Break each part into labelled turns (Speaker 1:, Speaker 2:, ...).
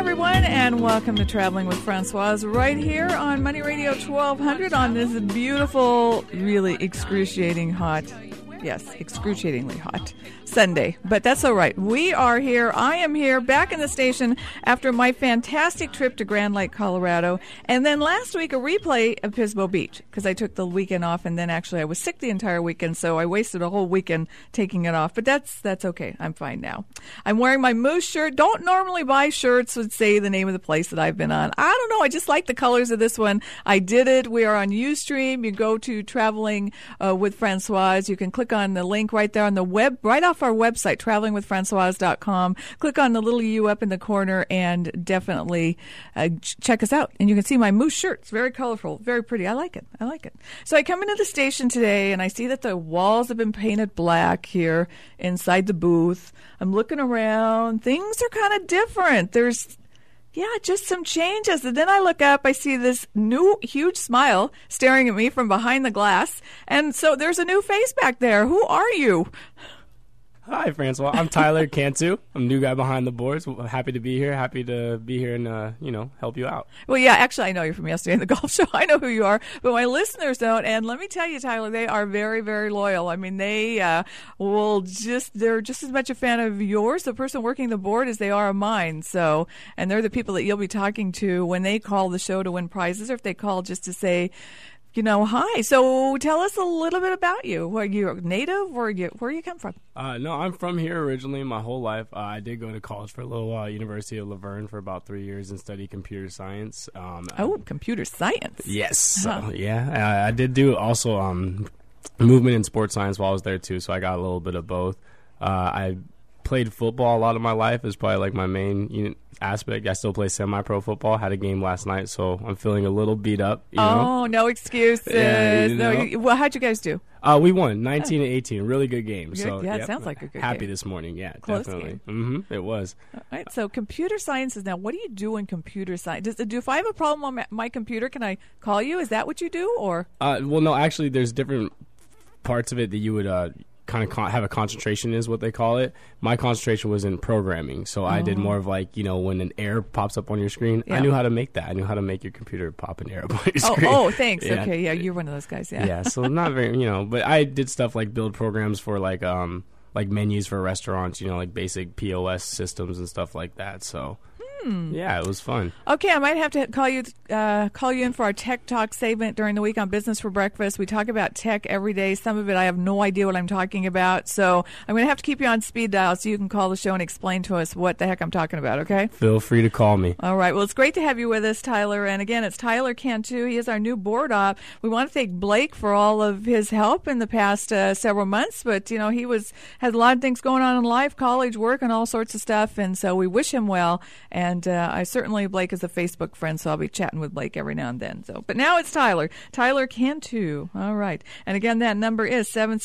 Speaker 1: everyone, and welcome to Traveling with Francoise right here on Money Radio 1200 on this beautiful, really excruciatingly hot Sunday. But that's all right. We are here. I am here back in the station after my fantastic trip to Grand Lake, Colorado. And then last week, a replay of Pismo Beach because I took the weekend off. And then actually I was sick the entire weekend. So I wasted a whole weekend taking it off. But that's okay. I'm fine now. I'm wearing my Moose shirt. Don't normally buy shirts that say the name of the place that I've been on. I don't know. I just like the colors of this one. I did it. We are on Ustream. You go to Traveling with Francoise. You can click on the link right there on the web, right off our website, travelingwithfrancoise.com. Click on the little U up in the corner and definitely check us out. And you can see my Moose shirt. It's very colorful, very pretty. I like it. So I come into the station today and I see that the walls have been painted black here inside the booth. I'm looking around. Things are kind of different. There's just some changes. And then I look up, I see this new huge smile staring at me from behind the glass. And so there's a new face back there. Who are you?
Speaker 2: Hi, Francois. I'm Tyler Cantu. I'm the new guy behind the boards. Happy to be here. Happy to be here and, help you out.
Speaker 1: Well, yeah, actually, I know you from yesterday in the golf show. I know who you are. But my listeners don't. And let me tell you, Tyler, they are very, very loyal. I mean, they they're just as much a fan of yours, the person working the board, as they are of mine. So, and they're the people that you'll be talking to when they call the show to win prizes or if they call just to say, hi. So tell us a little bit about you. Are you native or where you come from?
Speaker 2: No, I'm from here originally my whole life. I did go to college for a little while, University of Laverne for about 3 years and study computer science.
Speaker 1: Computer science.
Speaker 2: Yes. I did do also movement and sports science while I was there too, so I got a little bit of both. I played football a lot of my life is probably like my main aspect. I still play semi-pro football. Had a game last night, so I'm feeling a little beat up.
Speaker 1: No excuses.
Speaker 2: Yeah,
Speaker 1: well, how'd you guys do?
Speaker 2: We won 19-18. Really good game. So
Speaker 1: it sounds like a good game.
Speaker 2: Happy this morning. Yeah,
Speaker 1: close
Speaker 2: definitely.
Speaker 1: Game.
Speaker 2: It was.
Speaker 1: All right. So computer science is now. What do you do in computer science? If I have a problem on my computer, can I call you? Is that what you do, or?
Speaker 2: Well, no. Actually, there's different parts of it that you would kind of have a concentration is what they call it. My concentration was in programming, so I did more of like, when an error pops up on your screen, I knew how to make that. I knew how to make your computer pop an error up on your screen.
Speaker 1: Oh, thanks. Yeah. Okay, yeah, you're one of those guys, yeah.
Speaker 2: Yeah, so not very, but I did stuff like build programs for like menus for restaurants, like basic POS systems and stuff like that, so... Yeah, it was fun.
Speaker 1: Okay, I might have to call you in for our Tech Talk segment during the week on Business for Breakfast. We talk about tech every day. Some of it I have no idea what I'm talking about, so I'm going to have to keep you on speed dial so you can call the show and explain to us what the heck I'm talking about, okay?
Speaker 2: Feel free to call me.
Speaker 1: All right, well, it's great to have you with us, Tyler. And again, it's Tyler Cantu. He is our new board op. We want to thank Blake for all of his help in the past several months, but, he had a lot of things going on in life, college, work, and all sorts of stuff, and so we wish him well. And Blake is a Facebook friend, so I'll be chatting with Blake every now and then. But now it's Tyler Cantu. All right. And again, that number is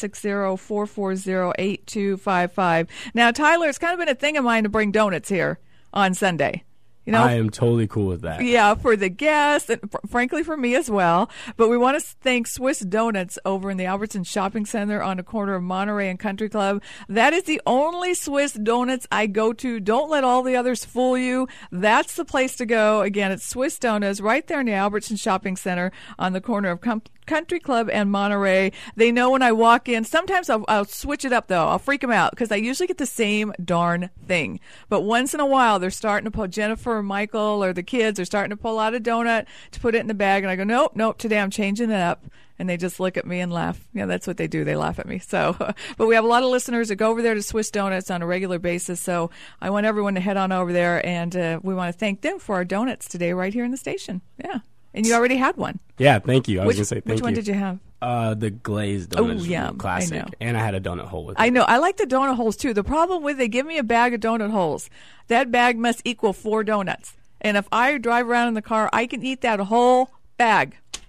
Speaker 1: 760-440-8255. Now, Tyler, it's kind of been a thing of mine to bring donuts here on Sunday.
Speaker 2: I am totally cool with that.
Speaker 1: Yeah, for the guests, and frankly for me as well. But we want to thank Swiss Donuts over in the Albertson Shopping Center on the corner of Monterey and Country Club. That is the only Swiss Donuts I go to. Don't let all the others fool you. That's the place to go. Again, it's Swiss Donuts right there in the Albertson Shopping Center on the corner of Country Club and Monterey. They know when I walk in. Sometimes I'll switch it up, though. I'll freak them out because I usually get the same darn thing. But once in a while, they're starting to pull, Jennifer or Michael or the kids are starting to pull out a donut to put it in the bag. And I go, nope, today I'm changing it up. And they just look at me and laugh. Yeah, that's what they do. They laugh at me. So, but we have a lot of listeners that go over there to Swiss Donuts on a regular basis. So I want everyone to head on over there. And we want to thank them for our donuts today right here in the station. Yeah. And you already had one.
Speaker 2: Yeah, thank you. I was going to say thank you.
Speaker 1: Which one did you have?
Speaker 2: The glazed donut.
Speaker 1: Oh, yeah.
Speaker 2: Classic.
Speaker 1: I know.
Speaker 2: And I had a donut hole with it.
Speaker 1: I know. I like the donut holes, too. The problem with they give me a bag of donut holes. That bag must equal 4 donuts. And if I drive around in the car, I can eat that whole bag.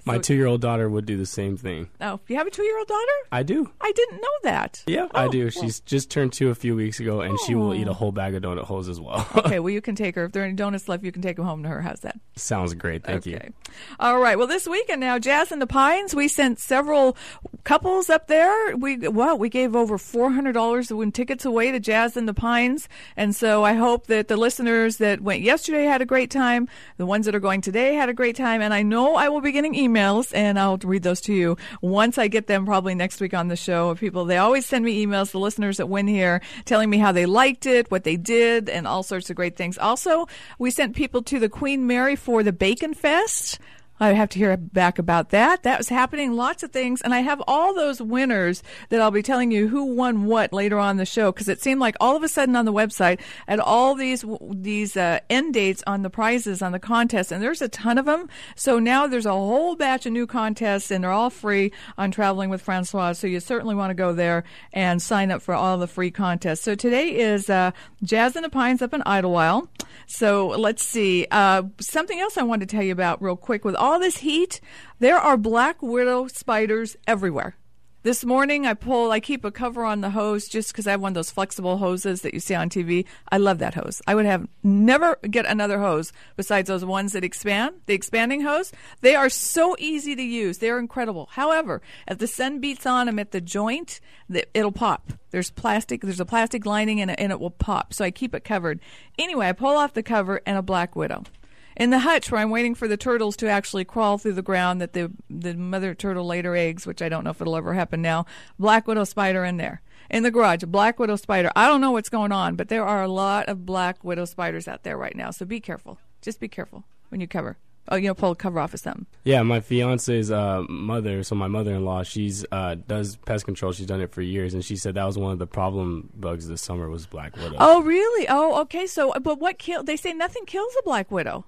Speaker 2: My 2-year-old daughter would do the same thing.
Speaker 1: Oh, you have a 2-year-old daughter?
Speaker 2: I do.
Speaker 1: I didn't know that.
Speaker 2: Yeah, I do. She's just turned 2 a few weeks ago, and she will eat a whole bag of donut holes as well.
Speaker 1: Okay, well, you can take her. If there are any donuts left, you can take them home to her. How's that?
Speaker 2: Sounds great. Thank you.
Speaker 1: All right. Well, this weekend now, Jazz in the Pines, we sent several couples up there. We gave over $400 to win tickets away to Jazz in the Pines. And so I hope that the listeners that went yesterday had a great time. The ones that are going today had a great time. And I know I will be getting emails, and I'll read those to you once I get them probably next week on the show. Of people, they always send me emails, the listeners that win here, telling me how they liked it, what they did, and all sorts of great things. Also, we sent people to the Queen Mary for the Bacon Fest. I have to hear back about that. That was happening, lots of things. And I have all those winners that I'll be telling you who won what later on the show, because it seemed like all of a sudden on the website at all these end dates on the prizes on the contest, and there's a ton of them. So now there's a whole batch of new contests, and they're all free on Traveling with Francois. So you certainly want to go there and sign up for all the free contests. So today is Jazz in the Pines up in Idlewild. So let's see. Something else I wanted to tell you about real quick. With all this heat, there are black widow spiders everywhere. This morning I keep a cover on the hose just because I have one of those flexible hoses that you see on TV. I love that hose. I would never get another hose besides those ones that expand, the expanding hose. They are so easy to use. They're incredible. However, if the sun beats on them at the joint, it'll pop. There's a plastic lining and it will pop. So I keep it covered. Anyway, I pull off the cover and a black widow. In the hutch where I'm waiting for the turtles to actually crawl through the ground that the mother turtle laid her eggs, which I don't know if it'll ever happen now, black widow spider in there. In the garage, a black widow spider. I don't know what's going on, but there are a lot of black widow spiders out there right now. So be careful. Just be careful when you cover. Pull a cover off of something.
Speaker 2: Yeah, my fiance's mother, so my mother-in-law, she's does pest control. She's done it for years, and she said that was one of the problem bugs this summer was black widow.
Speaker 1: Oh, really? Oh, okay. So, but they say nothing kills a black widow.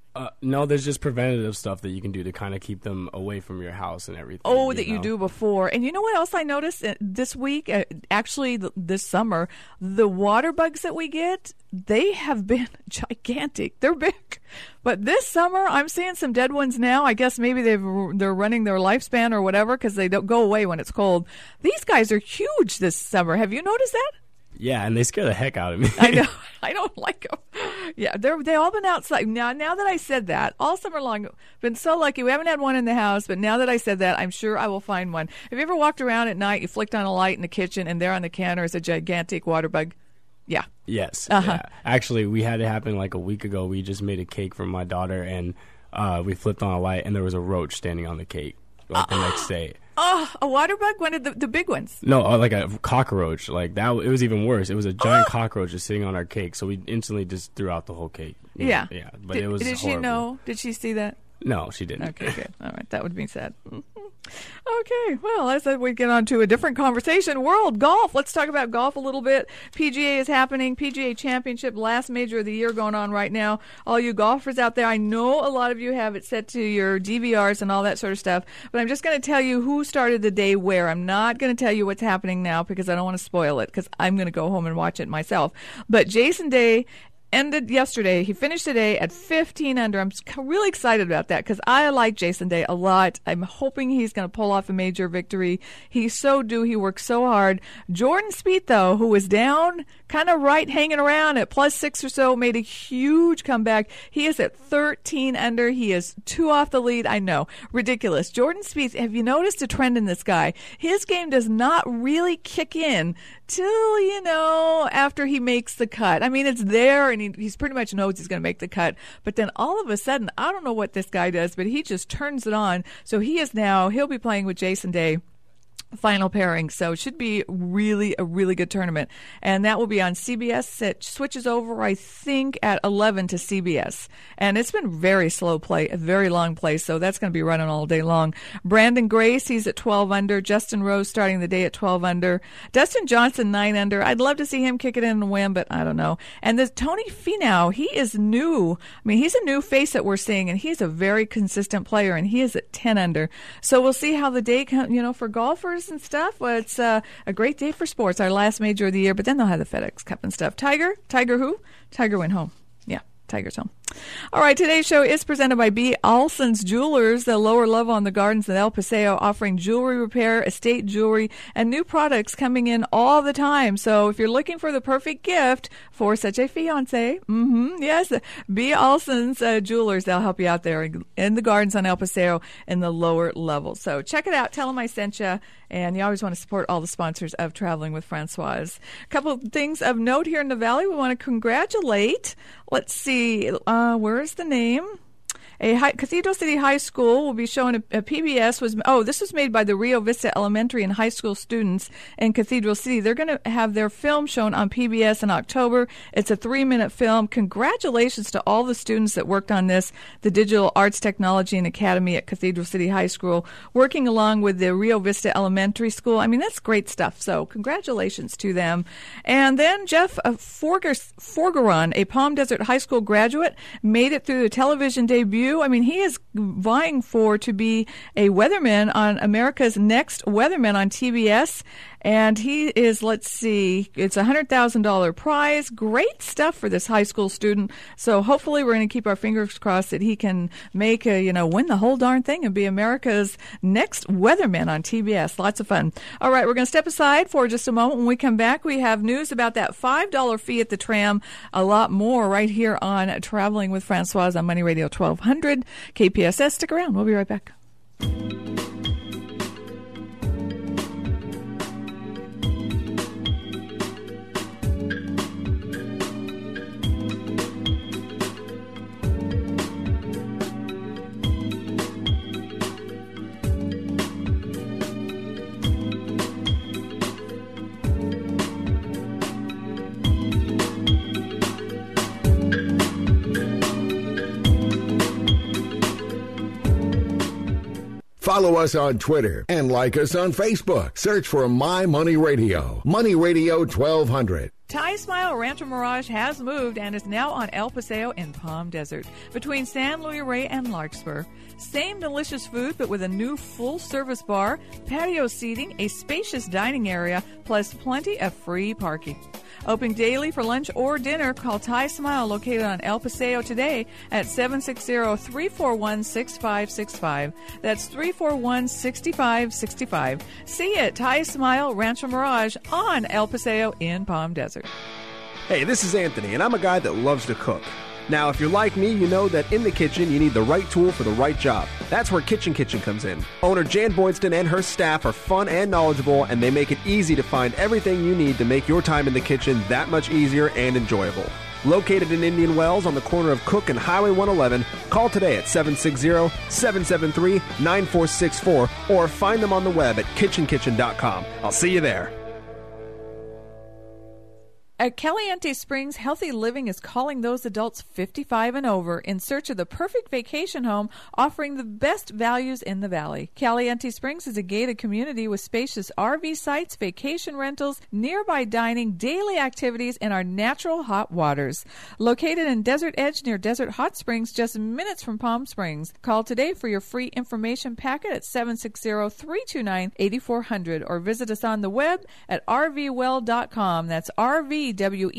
Speaker 2: No, there's just preventative stuff that you can do to kind of keep them away from your house and everything.
Speaker 1: Oh, you do before. And you know what else I noticed this week? Actually, this summer, the water bugs that we get, they have been gigantic. They're big. But this summer, I'm seeing some dead ones now. I guess maybe they're running their lifespan or whatever because they don't go away when it's cold. These guys are huge this summer. Have you noticed that?
Speaker 2: Yeah, and they scare the heck out of me.
Speaker 1: I know. I don't like them. Yeah, they all been outside. Now that I said that, all summer long, been so lucky. We haven't had one in the house, but now that I said that, I'm sure I will find one. Have you ever walked around at night, you flicked on a light in the kitchen, and there on the counter is a gigantic water bug? Yeah.
Speaker 2: Yes. Yeah. Actually, we had it happen like a week ago. We just made a cake for my daughter, and we flipped on a light, and there was a roach standing on the cake the next day.
Speaker 1: Oh, a water bug? One of the big ones?
Speaker 2: No, like a cockroach. Like that, it was even worse. It was a giant cockroach just sitting on our cake, so we instantly just threw out the whole cake.
Speaker 1: Yeah.
Speaker 2: Yeah, but it was
Speaker 1: Did
Speaker 2: horrible.
Speaker 1: she know? Did she see that?
Speaker 2: No, she didn't.
Speaker 1: Okay, good. All right, that would be sad. Okay, well, as we get on to a different conversation, world golf. Let's talk about golf a little bit. PGA is happening. PGA Championship, last major of the year going on right now. All you golfers out there, I know a lot of you have it set to your DVRs and all that sort of stuff, but I'm just going to tell you who started the day where. I'm not going to tell you what's happening now because I don't want to spoil it because I'm going to go home and watch it myself. But Jason Day ended yesterday. He finished today at 15 under. I'm really excited about that because I like Jason Day a lot. I'm hoping he's going to pull off a major victory. He's so due. He works so hard. Jordan Spieth, though, who was down, kind of hanging around at +6 or so, made a huge comeback. He is at 13 under. He is 2 off the lead. I know. Ridiculous. Jordan Spieth, have you noticed a trend in this guy? His game does not really kick in till, after he makes the cut. I mean, it's there, and he's pretty much knows he's going to make the cut. But then all of a sudden, I don't know what this guy does, but he just turns it on. So he'll be playing with Jason Day. Final pairing, so it should be a really good tournament, and that will be on CBS. It switches over, I think, at 11 to CBS, and it's been very slow play, a very long play, so that's going to be running all day long. Brandon Grace, he's at 12 under. Justin Rose starting the day at 12 under. Dustin Johnson 9 under. I'd love to see him kick it in and win, but I don't know. And the Tony Finau, he is new. I mean, he's a new face that we're seeing, and he's a very consistent player, and he is at 10 under. So we'll see how the day for golfers and stuff. Well, it's a great day for sports, our last major of the year, but then they'll have the FedEx Cup and stuff. Tiger who? Tiger went home. Yeah, Tiger's home. All right, today's show is presented by B. Alson's Jewelers, the lower level on the Gardens in El Paseo, offering jewelry repair, estate jewelry, and new products coming in all the time. So if you're looking for the perfect gift for such a fiance, yes, B. Alson's Jewelers, they'll help you out there in the Gardens on El Paseo in the lower level. So check it out. Tell them I sent you. And you always want to support all the sponsors of Traveling with Francoise. A couple of things of note here in the Valley. We want to congratulate, let's see, where is the name? Cathedral City High School will be showing a PBS. This was made by the Rio Vista Elementary and High School students in Cathedral City. They're going to have their film shown on PBS in October. It's a 3-minute film. Congratulations to all the students that worked on this, the Digital Arts Technology and Academy at Cathedral City High School, working along with the Rio Vista Elementary School. I mean, that's great stuff. So congratulations to them. And then Jeff Forgeron, a Palm Desert High School graduate, made it through the television debut. I mean, he is vying to be a weatherman on America's Next Weatherman on TBS. And he is, let's see, it's a $100,000 prize. Great stuff for this high school student. So hopefully we're going to keep our fingers crossed that he can make win the whole darn thing and be America's Next Weatherman on TBS. Lots of fun. All right, we're going to step aside for just a moment. When we come back, we have news about that $5 fee at the tram. A lot more right here on Traveling with Francoise on Money Radio 1200 KPSS. Stick around. We'll be right back.
Speaker 3: Follow us on Twitter and like us on Facebook. Search for My Money Radio. Money Radio 1200.
Speaker 1: Thai Smile Rancho Mirage has moved and is now on El Paseo in Palm Desert, between San Luis Rey and Larkspur. Same delicious food, but with a new full-service bar, patio seating, a spacious dining area, plus plenty of free parking. Open daily for lunch or dinner. Call Thai Smile, located on El Paseo, today at 760-341-6565. That's 341-6565. See it, Thai Smile Rancho Mirage on El Paseo in Palm Desert.
Speaker 4: Hey, this is Anthony, and I'm a guy that loves to cook. Now, if you're like me, you know that in the kitchen, you need the right tool for the right job. That's where Kitchen Kitchen comes in. Owner Jan Boydston and her staff are fun and knowledgeable, and they make it easy to find everything you need to make your time in the kitchen that much easier and enjoyable. Located in Indian Wells on the corner of Cook and Highway 111, call today at 760-773-9464 or find them on the web at kitchenkitchen.com. I'll see you there.
Speaker 1: At Caliente Springs, Healthy Living is calling those adults 55 and over in search of the perfect vacation home, offering the best values in the valley. Caliente Springs is a gated community with spacious RV sites, vacation rentals, nearby dining, daily activities, and our natural hot waters. Located in Desert Edge near Desert Hot Springs, just minutes from Palm Springs. Call today for your free information packet at 760-329-8400 or visit us on the web at rvwell.com. That's RVWELL.com.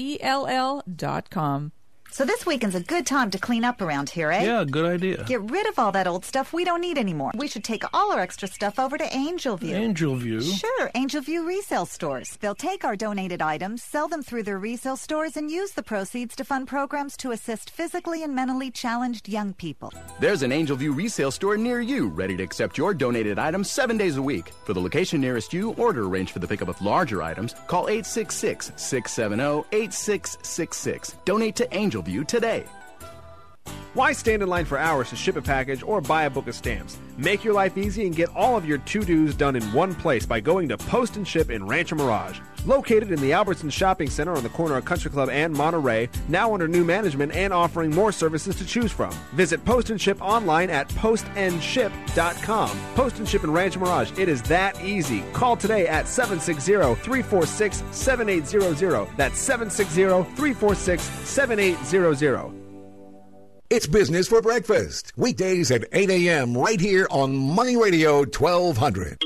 Speaker 5: So this weekend's a good time to clean up around here, eh?
Speaker 6: Yeah, good idea.
Speaker 5: Get rid of all that old stuff we don't need anymore. We should take all our extra stuff over to Angel View.
Speaker 6: Angel View?
Speaker 5: Sure, Angel View resale stores. They'll take our donated items, sell them through their resale stores, and use the proceeds to fund programs to assist physically and mentally challenged young people.
Speaker 7: There's an Angel View resale store near you, ready to accept your donated items 7 days a week. For the location nearest you or to arrange for the pickup of larger items, call 866-670-8666. Donate to Angel View today.
Speaker 4: Why stand in line for hours to ship a package or buy a book of stamps? Make your life easy and get all of your to-dos done in one place by going to Post and Ship in Rancho Mirage. Located in the Albertson Shopping Center on the corner of Country Club and Monterey, now under new management and offering more services to choose from. Visit Post and Ship online at postandship.com. Post and Ship in Rancho Mirage. It is that easy. Call today at 760-346-7800. That's 760-346-7800.
Speaker 3: It's Business for Breakfast. Weekdays at 8 a.m. right here on Money Radio 1200.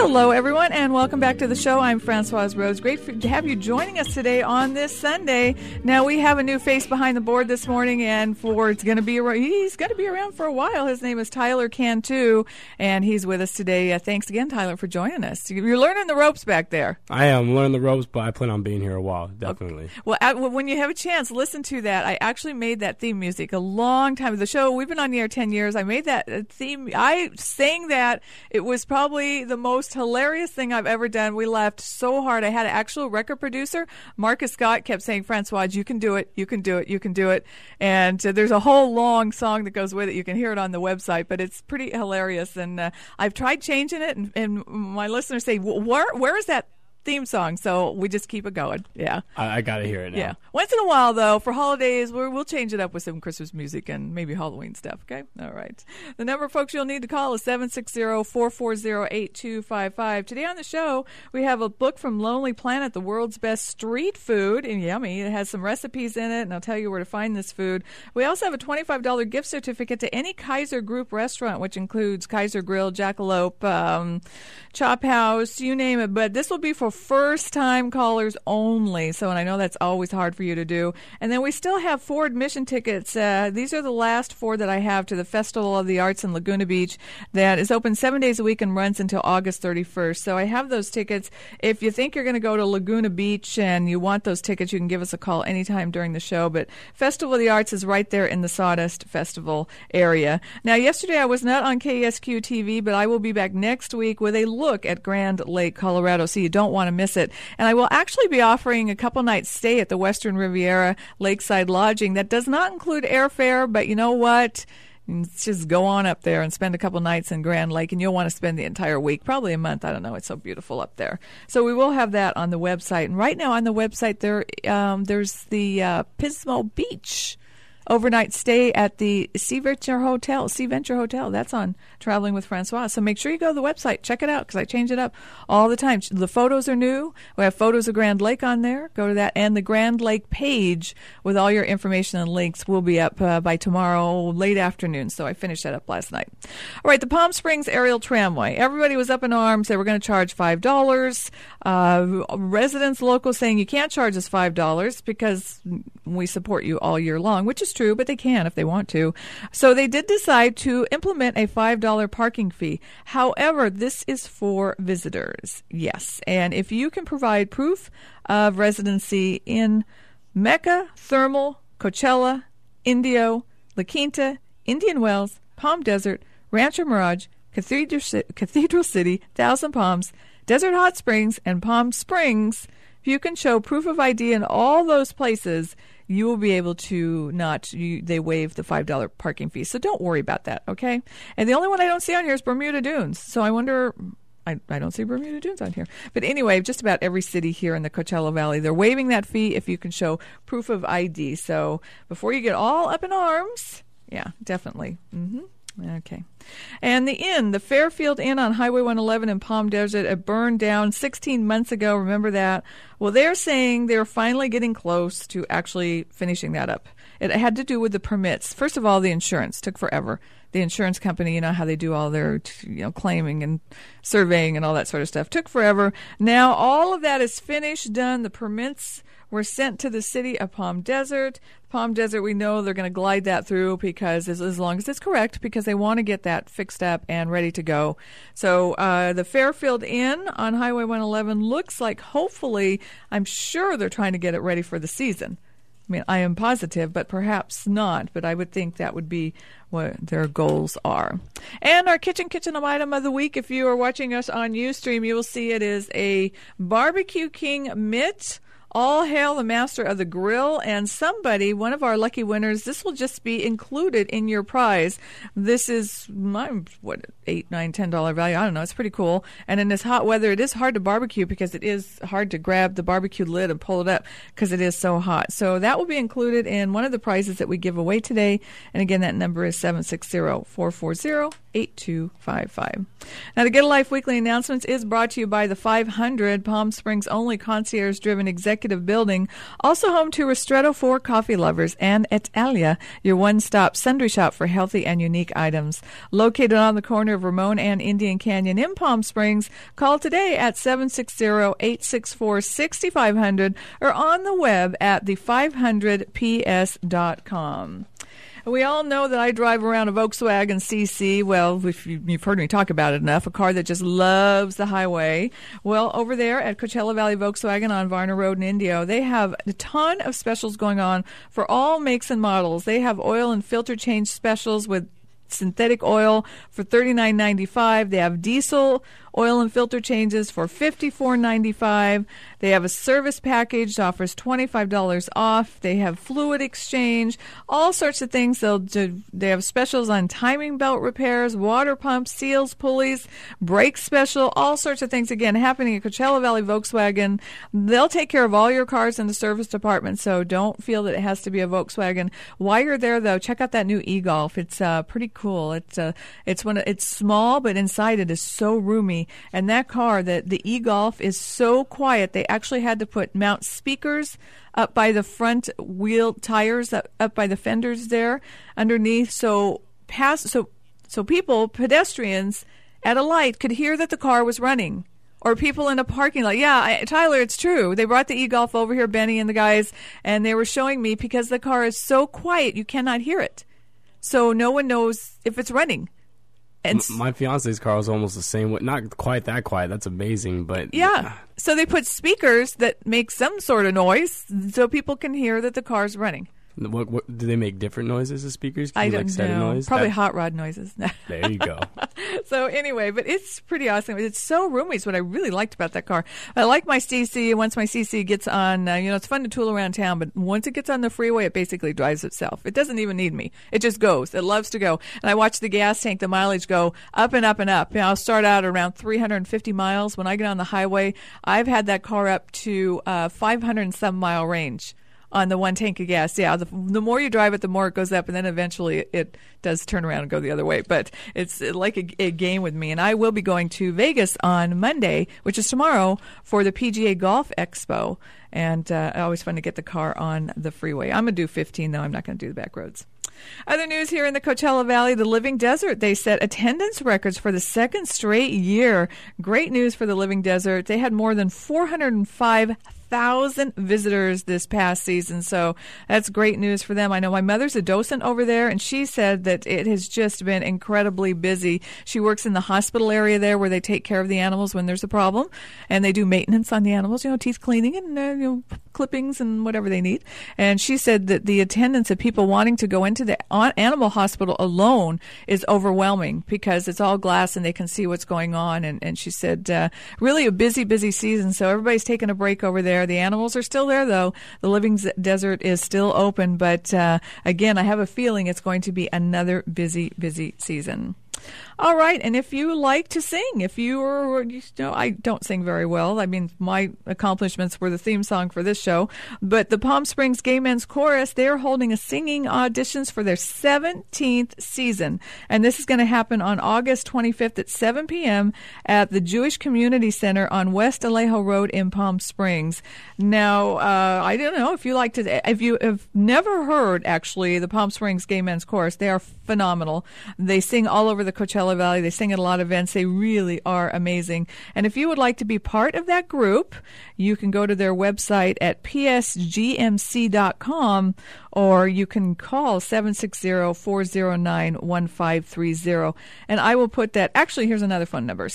Speaker 1: Hello, everyone, and welcome back to the show. I'm Francoise Rhodes. Great to have you joining us today on this Sunday. Now, we have a new face behind the board this morning, and he's going to be around for a while. His name is Tyler Cantu, and he's with us today. Thanks again, Tyler, for joining us. You're learning the ropes back there.
Speaker 2: I am learning the ropes, but I plan on being here a while, definitely.
Speaker 1: Okay. Well, when you have a chance, listen to that. I actually made that theme music a long time. The show, we've been on the air 10 years. I made that theme. I sang that. It was probably the most hilarious thing I've ever done. We laughed so hard. I had an actual record producer, Marcus Scott, kept saying, Francois, you can do it, you can do it, you can do it. And there's a whole long song that goes with it. You can hear it on the website, but it's pretty hilarious. And I've tried changing it, and my listeners say, where is that theme song? So we just keep it going. Yeah,
Speaker 2: I gotta hear it now.
Speaker 1: Yeah, once in a while though, for holidays we'll change it up with some Christmas music and maybe Halloween stuff. Okay, all right. The number, folks, you'll need to call is 760-440-8255. Today on the show we have a book from Lonely Planet, the world's best street food, and yummy. It has some recipes in it, and I'll tell you where to find this food. We also have a $25 gift certificate to any Kaiser Group restaurant, which includes Kaiser Grill, Jackalope, Chop House, you name it. But this will be for first-time callers only, and I know that's always hard for you to do. And then we still have 4 admission tickets. These are the last 4 that I have to the Festival of the Arts in Laguna Beach that is open 7 days a week and runs until August 31st. So I have those tickets. If you think you're going to go to Laguna Beach and you want those tickets, you can give us a call anytime during the show. But Festival of the Arts is right there in the Sawdust Festival area. Now, yesterday I was not on KSQ TV, but I will be back next week with a look at Grand Lake, Colorado, so you don't want to miss it. And I will actually be offering a couple nights stay at the Western Riviera Lakeside Lodging. That does not include airfare, but you know what? Let's just go on up there and spend a couple nights in Grand Lake, and you'll want to spend the entire week, probably a month. I don't know. It's so beautiful up there. So we will have that on the website. And right now on the website there's the Pismo Beach overnight stay at the Sea Venture Hotel. That's on Traveling with Francois. So make sure you go to the website. Check it out, because I change it up all the time. The photos are new. We have photos of Grand Lake on there. Go to that. And the Grand Lake page with all your information and links will be up by tomorrow late afternoon. So I finished that up last night. All right, the Palm Springs Aerial Tramway. Everybody was up in arms. They were going to charge $5. Residents, locals saying you can't charge us $5 because we support you all year long, which is true, but they can if they want to. So they did decide to implement a $5 parking fee. However, this is for visitors. Yes. And if you can provide proof of residency in Mecca, Thermal, Coachella, Indio, La Quinta, Indian Wells, Palm Desert, Rancho Mirage, Cathedral City, Thousand Palms, Desert Hot Springs, and Palm Springs, if you can show proof of ID in all those places, you will be able to they waive the $5 parking fee. So don't worry about that, okay? And the only one I don't see on here is Bermuda Dunes. So I wonder, I don't see Bermuda Dunes on here. But anyway, just about every city here in the Coachella Valley, they're waiving that fee if you can show proof of ID. So before you get all up in arms, yeah, definitely. Okay. And the Fairfield Inn on Highway 111 in Palm Desert, it burned down 16 months ago. Remember that? Well, they're saying they're finally getting close to actually finishing that up. It had to do with the permits. First of all, the insurance took forever. The insurance company, you know how they do all their claiming and surveying and all that sort of stuff, took forever. Now all of that is finished, done. The permits were sent to the city of Palm Desert. Palm Desert, we know they're going to glide that through because as long as it's correct, because they want to get that fixed up and ready to go. So the Fairfield Inn on Highway 111 looks like, hopefully, I'm sure they're trying to get it ready for the season. I mean, I am positive, but perhaps not. But I would think that would be what their goals are. And our kitchen item of the week, if you are watching us on Ustream, you will see it is a Barbecue King mitt. All hail the master of the grill, and somebody, one of our lucky winners, this will just be included in your prize. This is, $8, $9, $10 value. I don't know. It's pretty cool. And in this hot weather, it is hard to barbecue because it is hard to grab the barbecue lid and pull it up because it is so hot. So that will be included in one of the prizes that we give away today. And again, that number is 760-440-8255. Now, the Get a Life Weekly Announcements is brought to you by the 500 Palm Springs only concierge-driven executive executive building. Also home to Ristretto for coffee lovers and Italia, your one-stop sundry shop for healthy and unique items. Located on the corner of Ramon and Indian Canyon in Palm Springs, call today at 760-864-6500 or on the web at the500ps.com. We all know that I drive around a Volkswagen CC. Well, if you've heard me talk about it enough, a car that just loves the highway. Well, over there at Coachella Valley Volkswagen on Varner Road in Indio, they have a ton of specials going on for all makes and models. They have oil and filter change specials with synthetic oil for $39.95. They have diesel oil and filter changes for $54.95. They have a service package that offers $25 off. They have fluid exchange, all sorts of things. They have specials on timing belt repairs, water pumps, seals, pulleys, brake special, all sorts of things, again, happening at Coachella Valley Volkswagen. They'll take care of all your cars in the service department, so don't feel that it has to be a Volkswagen. While you're there, though, check out that new e-Golf. It's pretty cool. It's small, but inside it is so roomy. And that car, the e-Golf, is so quiet. They actually had to mount speakers up by the front wheel tires, up by the fenders there underneath, so people, pedestrians at a light, could hear that the car was running. Or people in a parking lot. Yeah, Tyler, it's true. They brought the e-Golf over here, Benny and the guys, and they were showing me, because the car is so quiet, you cannot hear it. So no one knows if it's running. And
Speaker 2: my fiance's car was almost the same way. Not quite that quiet. That's amazing, but
Speaker 1: yeah. So they put speakers that make some sort of noise so people can hear that the car's running.
Speaker 2: What do they make? Different noises, the speakers?
Speaker 1: I don't know. Probably hot rod noises.
Speaker 2: There you go.
Speaker 1: So anyway, but it's pretty awesome. It's so roomy. It's what I really liked about that car. I like my CC. Once my CC gets on, it's fun to tool around town, but once it gets on the freeway, it basically drives itself. It doesn't even need me. It just goes. It loves to go. And I watch the gas tank, the mileage go up and up and up. I'll start out around 350 miles. When I get on the highway, I've had that car up to 500 and some mile range on the one tank of gas. Yeah, the more you drive it, the more it goes up, and then eventually it does turn around and go the other way. But it's like a game with me. And I will be going to Vegas on Monday, which is tomorrow, for the PGA Golf Expo. And always fun to get the car on the freeway. I'm going to do 15, though. I'm not going to do the back roads. Other news here in the Coachella Valley, the Living Desert, they set attendance records for the second straight year. Great news for the Living Desert. They had more than 405,000 visitors this past season, so that's great news for them. I know my mother's a docent over there, and she said that it has just been incredibly busy. She works in the hospital area there where they take care of the animals when there's a problem, and they do maintenance on the animals, teeth cleaning and clippings and whatever they need. And she said that the attendance of people wanting to go into the animal hospital alone is overwhelming because it's all glass and they can see what's going on. And she said really a busy season, so everybody's taking a break over there. The animals are still there, though. The Living Desert is still open, but again, I have a feeling it's going to be another busy season. All right, and if you like to sing, I don't sing very well. I mean, my accomplishments were the theme song for this show, but the Palm Springs Gay Men's Chorus, they're holding a singing auditions for their 17th season, and this is going to happen on August 25th at 7 p.m. at the Jewish Community Center on West Alejo Road in Palm Springs. Now, I don't know if you have never heard, actually, the Palm Springs Gay Men's Chorus. They are phenomenal. They sing all over the Coachella Valley. They sing at a lot of events. They really are amazing. And if you would like to be part of that group, you can go to their website at psgmc.com, or you can call 760-409-1530. And I will put that. Actually, here's another phone number,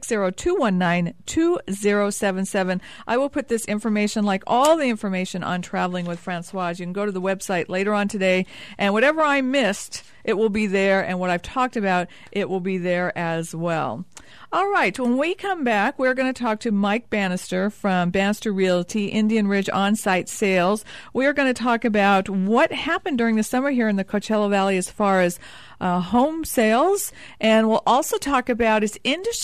Speaker 1: 760-219-2077. I will put this information, like all the information on Traveling with Francoise. You can go to the website later on today, and whatever I missed, it will be there, and what I've talked about, it will be there as well. All right, when we come back, we're going to talk to Mike Bannister from Bannister Realty, Indian Ridge On-Site Sales. We are going to talk about what happened during the summer here in the Coachella Valley as far as home sales, and we'll also talk about its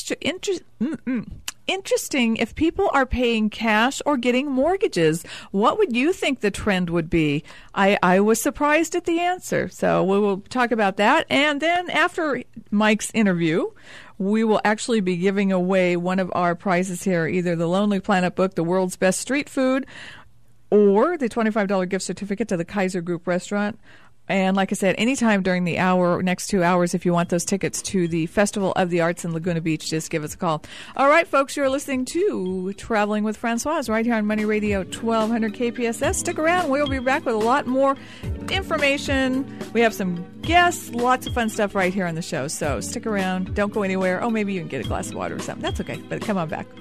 Speaker 1: interesting if people are paying cash or getting mortgages. What would you think the trend would be? I was surprised at the answer. So we will talk about that. And then after Mike's interview, we will actually be giving away one of our prizes here, either the Lonely Planet book, The World's Best Street Food, or the $25 gift certificate to the Kaiser Group restaurant. And like I said, anytime during the next 2 hours, if you want those tickets to the Festival of the Arts in Laguna Beach, just give us a call. All right, folks, you're listening to Traveling with Francoise right here on Money Radio 1200 KPSS. Stick around. We'll be back with a lot more information. We have some guests, lots of fun stuff right here on the show. So stick around. Don't go anywhere. Oh, maybe you can get a glass of water or something. That's okay, but come on back.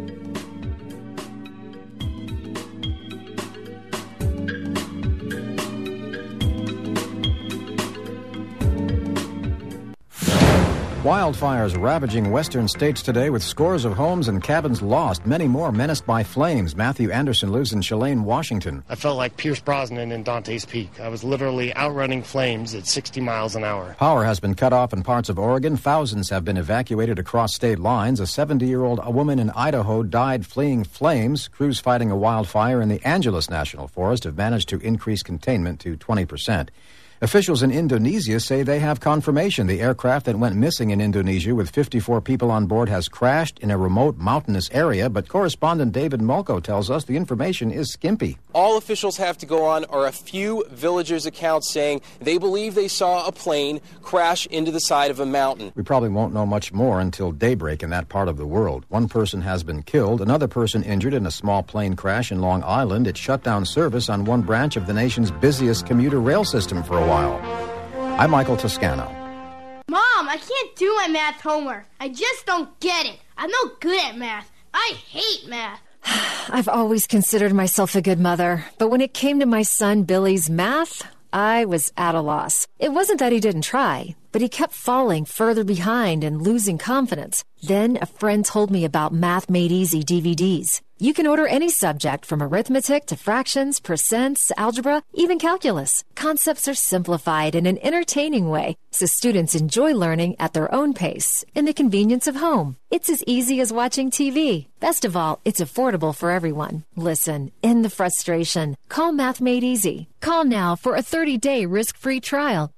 Speaker 6: Wildfires ravaging western states today with scores of homes and cabins lost, many more menaced by flames. Matthew Anderson lives in Chelan, Washington.
Speaker 8: I felt like Pierce Brosnan in Dante's Peak. I was literally outrunning flames at 60 miles an hour.
Speaker 6: Power has been cut off in parts of Oregon. Thousands have been evacuated across state lines. A 70-year-old woman in Idaho died fleeing flames. Crews fighting a wildfire in the Angeles National Forest have managed to increase containment to 20%. Officials in Indonesia say they have confirmation the aircraft that went missing in Indonesia with 54 people on board has crashed in a remote mountainous area, but correspondent David Mulco tells us the information is skimpy.
Speaker 9: All officials have to go on are a few villagers' accounts saying they believe they saw a plane crash into the side of a mountain.
Speaker 6: We probably won't know much more until daybreak in that part of the world. One person has been killed, another person injured in a small plane crash in Long Island. It shut down service on one branch of the nation's busiest commuter rail system for a while. I'm Michael Toscano.
Speaker 10: Mom, I can't do my math homework. I just don't get it. I'm no good at math. I hate math.
Speaker 11: I've always considered myself a good mother, but when it came to my son Billy's math, I was at a loss. It wasn't that he didn't try, but he kept falling further behind and losing confidence. Then a friend told me about Math Made Easy DVDs. You can order any subject from arithmetic to fractions, percents, algebra, even calculus. Concepts are simplified in an entertaining way, so students enjoy learning at their own pace in the convenience of home. It's as easy as watching TV. Best of all, it's affordable for everyone. Listen, end the frustration. Call Math Made Easy. Call now for a 30-day risk-free trial.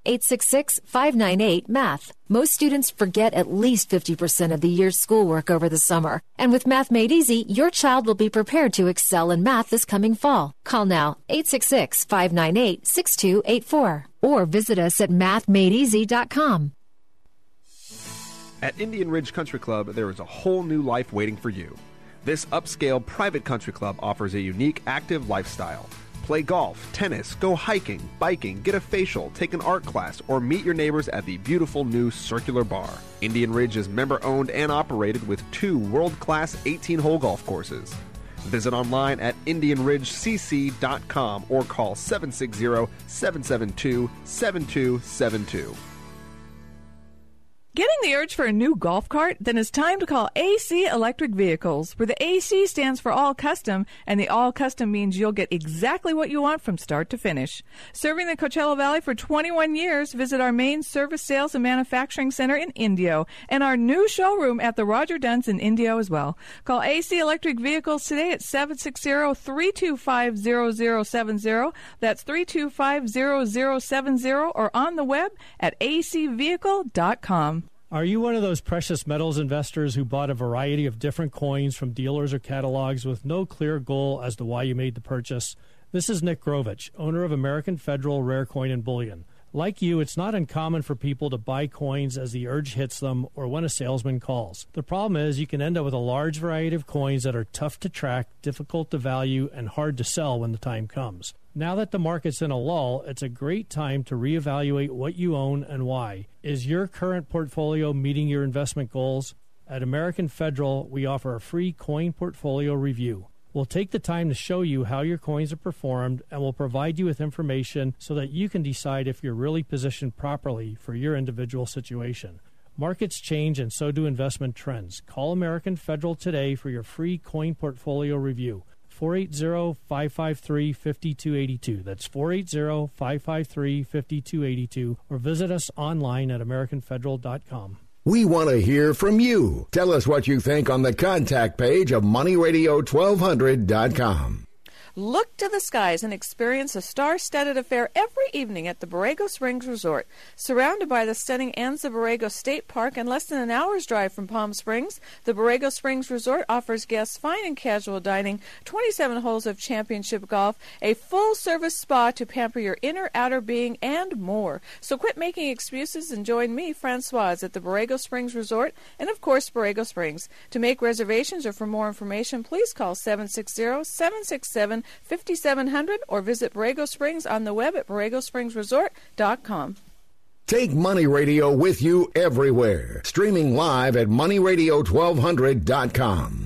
Speaker 11: 866-598-MATH. Most students forget at least 50% of the year's schoolwork over the summer. And with Math Made Easy, your child will be prepared to excel in math this coming fall. Call now, 866-598-6284. Or visit us at mathmadeeasy.com.
Speaker 4: At Indian Ridge Country Club, there is a whole new life waiting for you. This upscale private country club offers a unique, active lifestyle. Play golf, tennis, go hiking, biking, get a facial, take an art class, or meet your neighbors at the beautiful new Circular Bar. Indian Ridge is member-owned and operated with 2 world-class 18-hole golf courses. Visit online at IndianRidgeCC.com or call 760-772-7272.
Speaker 1: Getting the urge for a new golf cart? Then it's time to call AC Electric Vehicles, where the AC stands for All Custom, and the All Custom means you'll get exactly what you want from start to finish. Serving the Coachella Valley for 21 years, visit our main service, sales, and manufacturing center in Indio, and our new showroom at the Roger Dunn's in Indio as well. Call AC Electric Vehicles today at 760-325-0070. That's 325-0070, or on the web at acvehicle.com.
Speaker 12: Are you one of those precious metals investors who bought a variety of different coins from dealers or catalogs with no clear goal as to why you made the purchase? This is Nick Grovich, owner of American Federal Rare Coin and Bullion. Like you, it's not uncommon for people to buy coins as the urge hits them or when a salesman calls. The problem is you can end up with a large variety of coins that are tough to track, difficult to value, and hard to sell when the time comes. Now that the market's in a lull, it's a great time to reevaluate what you own and why. Is your current portfolio meeting your investment goals? At American Federal, we offer a free coin portfolio review. We'll take the time to show you how your coins have performed, and we'll provide you with information so that you can decide if you're really positioned properly for your individual situation. Markets change, and so do investment trends. Call American Federal today for your free coin portfolio review. 480-553-5282. That's 480-553-5282. Or visit us online at AmericanFederal.com.
Speaker 3: We want to hear from you. Tell us what you think on the contact page of MoneyRadio1200.com.
Speaker 1: Look to the skies and experience a star-studded affair every evening at the Borrego Springs Resort. Surrounded by the stunning Anza Borrego State Park and less than an hour's drive from Palm Springs, the Borrego Springs Resort offers guests fine and casual dining, 27 holes of championship golf, a full-service spa to pamper your inner, outer being, and more. So quit making excuses and join me, Francoise, at the Borrego Springs Resort and, of course, Borrego Springs. To make reservations or for more information, please call 760-767-5700 or visit Borrego Springs on the web at borregospringsresort.com.
Speaker 3: Take Money Radio with you everywhere. Streaming live at moneyradio1200.com.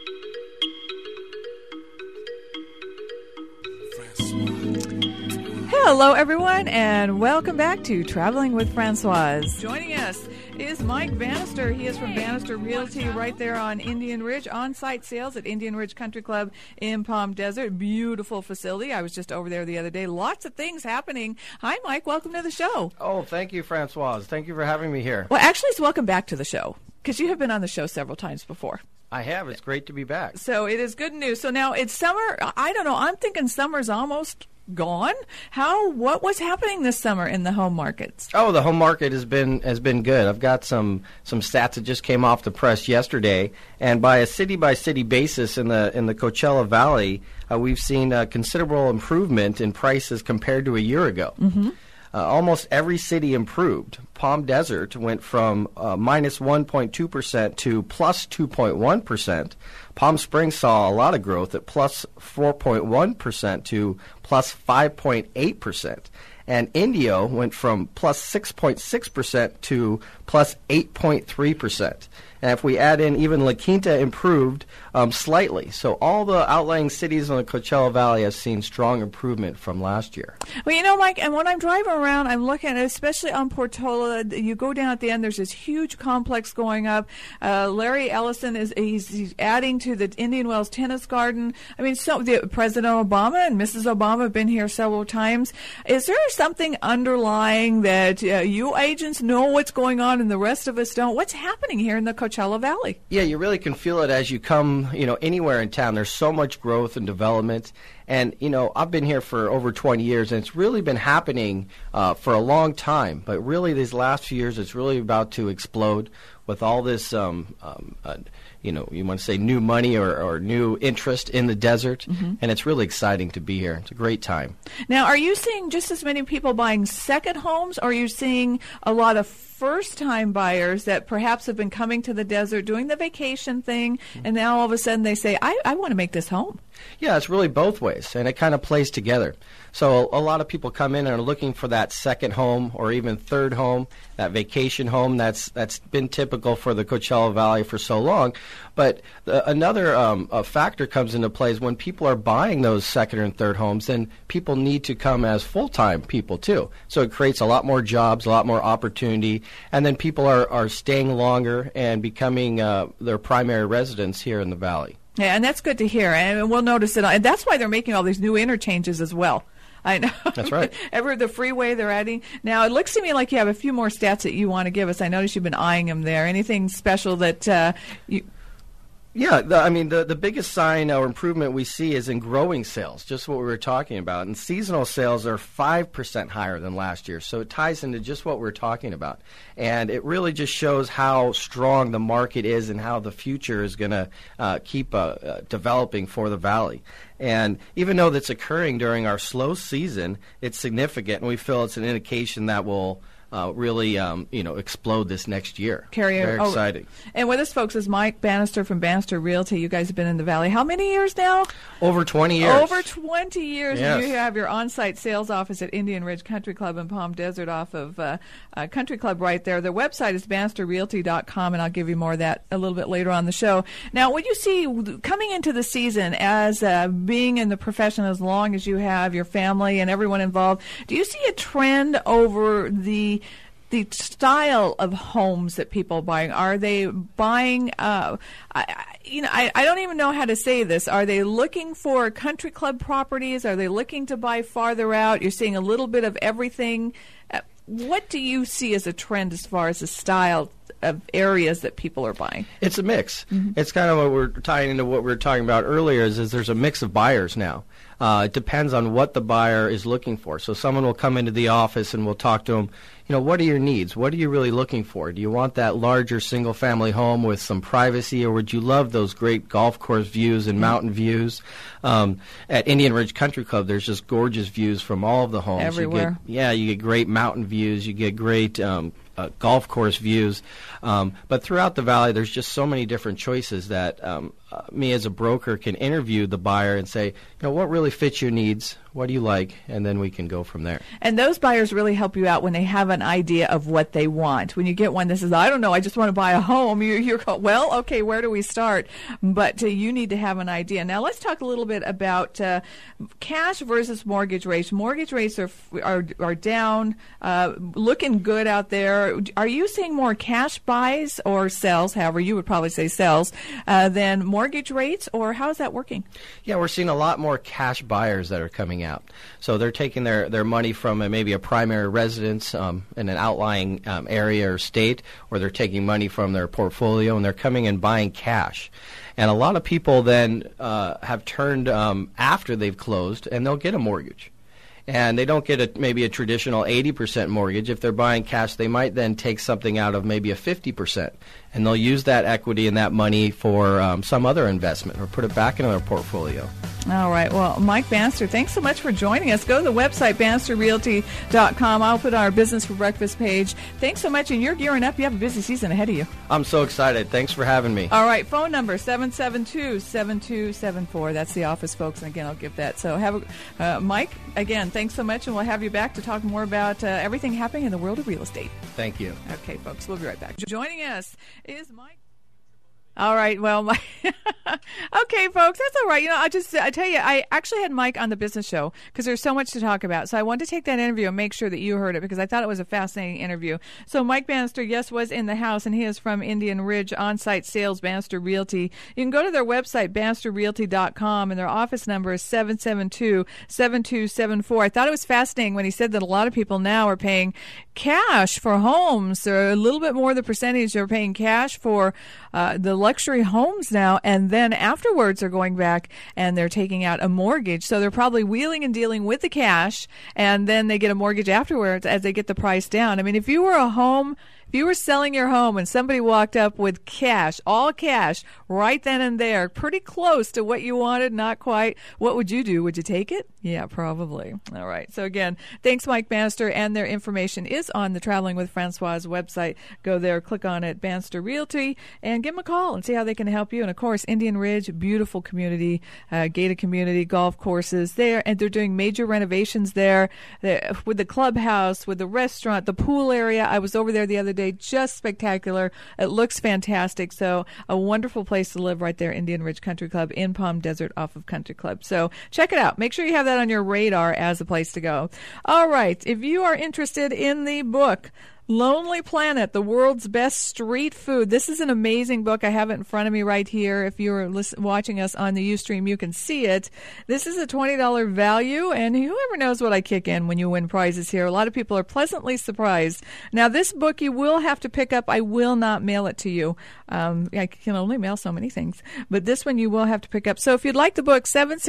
Speaker 1: Hello, everyone, and welcome back to Traveling with Francoise. Joining us is Mike Bannister. He is from Bannister Realty right there on Indian Ridge. On-site sales at Indian Ridge Country Club in Palm Desert. Beautiful facility. I was just over there the other day. Lots of things happening. Hi, Mike. Welcome to the show.
Speaker 13: Oh, thank you, Francoise. Thank you for having me here.
Speaker 1: Well, actually, it's welcome back to the show because you have been on the show several times before.
Speaker 13: I have. It's great to be back.
Speaker 1: So it is good news. So now it's summer. I don't know. I'm thinking summer's almost gone. What was happening this summer in the home markets?
Speaker 13: Oh, the home market has been good. I've got some stats that just came off the press yesterday, and by a city basis in the Coachella Valley, we've seen a considerable improvement in prices compared to a year ago. Mm-hmm. Almost every city improved. Palm Desert went from minus 1.2% to plus 2.1%. Palm Springs saw a lot of growth at plus 4.1% to plus 5.8%. And Indio went from plus 6.6% to plus 8.3%. And if we add in, even La Quinta improved slightly. So all the outlying cities in the Coachella Valley have seen strong improvement from last year.
Speaker 1: Well, you know, Mike, and when I'm driving around, I'm looking at it, especially on Portola. You go down at the end, there's this huge complex going up. Larry Ellison he's adding to the Indian Wells Tennis Garden. I mean, President Obama and Mrs. Obama have been here several times. Is there something underlying that you agents know what's going on and the rest of us don't? What's happening here in the Coachella Valley?
Speaker 13: Yeah, you really can feel it as you come, anywhere in town. There's so much growth and development. And, I've been here for over 20 years, and it's really been happening for a long time. But really, these last few years, it's really about to explode with all this, you want to say new money or new interest in the desert. Mm-hmm. And it's really exciting to be here. It's a great time.
Speaker 1: Now, are you seeing just as many people buying second homes, or are you seeing a lot of first-time buyers that perhaps have been coming to the desert, doing the vacation thing, and now all of a sudden they say, I want to make this home?
Speaker 13: Yeah, it's really both ways, and it kind of plays together. So a lot of people come in and are looking for that second home or even third home, that vacation home that's been typical for the Coachella Valley for so long. But another factor comes into play is when people are buying those second and third homes, then people need to come as full-time people too. So it creates a lot more jobs, a lot more opportunity, and then people are staying longer and becoming their primary residents here in the valley.
Speaker 1: Yeah, and that's good to hear. And we'll notice it. And that's why they're making all these new interchanges as well. I know.
Speaker 13: That's right.
Speaker 1: The freeway they're adding. Now, it looks to me like you have a few more stats that you want to give us. I noticed you've been eyeing them there. Anything special that you...
Speaker 13: Yeah, the biggest sign or improvement we see is in growing sales, just what we were talking about. And seasonal sales are 5% higher than last year, so it ties into just what we're talking about. And it really just shows how strong the market is and how the future is going to keep developing for the valley. And even though that's occurring during our slow season, it's significant, and we feel it's an indication that will really, explode this next year. Very exciting.
Speaker 1: And with us, folks, is Mike Bannister from Bannister Realty. You guys have been in the Valley how many years now?
Speaker 13: Over 20 years.
Speaker 1: Over 20 years. Yes. You have your on-site sales office at Indian Ridge Country Club in Palm Desert off of Country Club right there. Their website is bannisterrealty.com, and I'll give you more of that a little bit later on the show. Now, what you see coming into the season as being in the profession as long as you have, your family and everyone involved, do you see a trend over the style of homes that people are buying? Are they buying, I don't even know how to say this. Are they looking for country club properties? Are they looking to buy farther out? You're seeing a little bit of everything. What do you see as a trend as far as the style areas that people are buying?
Speaker 13: It's a mix. It's kind of what we're tying into what we were talking about earlier is there's a mix of buyers now. It depends on what the buyer is looking for. So someone will come into the office and we'll talk to them, what are your needs? What are you really looking for? Do you want that larger single-family home with some privacy, or would you love those great golf course views and mountain views? At Indian Ridge Country Club, there's just gorgeous views from all of the homes.
Speaker 1: Everywhere.
Speaker 13: You get great mountain views. You get great golf course views. But throughout the valley, there's just so many different choices that me as a broker can interview the buyer and say, what really fits your needs? What do you like? And then we can go from there.
Speaker 1: And those buyers really help you out when they have an idea of what they want. When you get one that says, I don't know, I just want to buy a home, you're called, well, okay, where do we start? But you need to have an idea. Now, let's talk a little bit about cash versus mortgage rates. Mortgage rates are down, looking good out there. Are you seeing more cash buys or sales, however you would probably say sales, than mortgage rates, or how's that working?
Speaker 13: Yeah, we're seeing a lot more cash buyers that are coming out. So they're taking their money from maybe a primary residence in an outlying area or state, or they're taking money from their portfolio and they're coming and buying cash. And a lot of people then have turned after they've closed, and they'll get a mortgage. And they don't get maybe a traditional 80% mortgage. If they're buying cash, they might then take something out of maybe a 50%. And they'll use that equity and that money for some other investment or put it back into their portfolio.
Speaker 1: All right. Well, Mike Bannister, thanks so much for joining us. Go to the website, BannisterRealty.com. I'll put our Business for Breakfast page. Thanks so much. And you're gearing up. You have a busy season ahead of you.
Speaker 13: I'm so excited. Thanks for having me.
Speaker 1: All right. Phone number, 772-7274. That's the office, folks. And again, I'll give that. So have Mike, again, thanks so much. And we'll have you back to talk more about everything happening in the world of real estate.
Speaker 13: Thank you.
Speaker 1: Okay, folks. We'll be right back. Joining us is Mike. All right. Well, okay, folks, that's all right. I tell you, I actually had Mike on the business show because there's so much to talk about. So I wanted to take that interview and make sure that you heard it because I thought it was a fascinating interview. So Mike Bannister, yes, was in the house, and he is from Indian Ridge On-Site Sales, Bannister Realty. You can go to their website, BannisterRealty.com, and their office number is 772-7274. I thought it was fascinating when he said that a lot of people now are paying cash for homes. Or a little bit more of the percentage are paying cash for the luxury homes now, and then afterwards they're going back and they're taking out a mortgage. So they're probably wheeling and dealing with the cash, and then they get a mortgage afterwards as they get the price down. I mean, if you were selling your home and somebody walked up with cash, all cash, right then and there, pretty close to what you wanted, not quite, what would you do? Would you take it? Yeah, probably. All right. So again, thanks, Mike Bannister, and their information is on the Traveling with Francois website. Go there, click on it, Bannister Realty, and give them a call and see how they can help you. And of course, Indian Ridge, beautiful community, gated community, golf courses there, and they're doing major renovations there with the clubhouse, with the restaurant, the pool area. I was over there the other day. Just spectacular. It looks fantastic. So a wonderful place to live right there, Indian Ridge Country Club in Palm Desert off of Country Club. So check it out. Make sure you have that on your radar as a place to go. All right. If you are interested in the book, Lonely Planet, the World's Best Street Food. This is an amazing book. I have it in front of me right here. If you're watching us on the Ustream, you can see it. This is a $20 value, and whoever knows what I kick in when you win prizes here. A lot of people are pleasantly surprised. Now, this book you will have to pick up. I will not mail it to you. I can only mail so many things. But this one you will have to pick up. So if you'd like the book,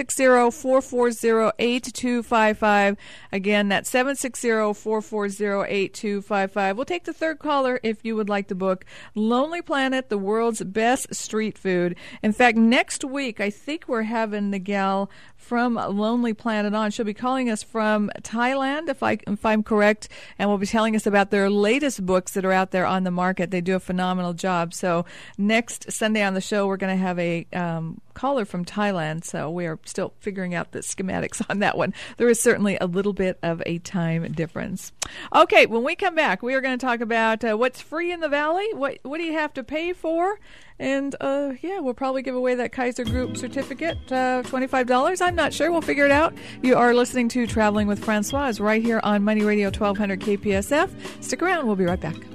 Speaker 1: 760-440-8255. Again, that's 760-440-8255. We'll take the third caller if you would like the book, Lonely Planet, the World's Best Street Food. In fact, next week, I think we're having the gal from Lonely Planet on. She'll be calling us from Thailand, if I'm correct, and will be telling us about their latest books that are out there on the market. They do a phenomenal job. So next Sunday on the show, we're going to have a caller from Thailand, so we are still figuring out the schematics on that one. There is certainly a little bit of a time difference. Okay, when we come back, we are going to talk about what's free in the Valley, what do you have to pay for, and we'll probably give away that Kaiser Group certificate, $25. I'm not sure. We'll figure it out. You are listening to Traveling with Francois right here on Money Radio 1200 KPSF. Stick around. We'll be right back.